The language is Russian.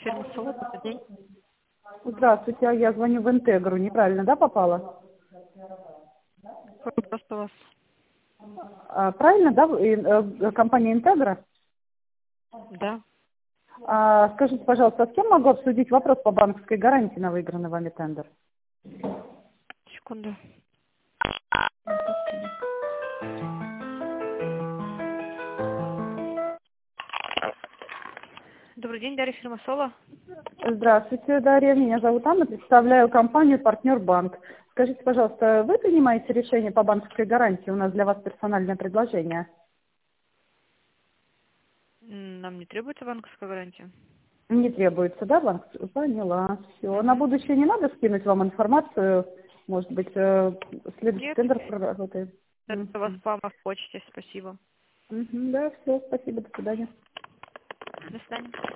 фирма Соло, добрый день. Здравствуйте, я звоню в Интегру. Неправильно, да, попала? Какой вопрос у вас? Правильно, да, компания Интегра? Да. Скажите, пожалуйста, с кем могу обсудить вопрос по банковской гарантии на выигранный вами тендер? Секунду. Добрый день, Дарья, фирма Соло. Здравствуйте, Дарья, меня зовут Анна, представляю компанию «Партнер Банк». Скажите, пожалуйста, вы принимаете решение по банковской гарантии? У нас для вас персональное предложение. Нам не требуется банковская гарантия. Не требуется, да, банк? Поняла. Все. На будущее не надо скинуть вам информацию? Может быть, следующий Нет, тендер проработаем? это у вас спама в почте, спасибо. Да, все, спасибо, до свидания. До свидания.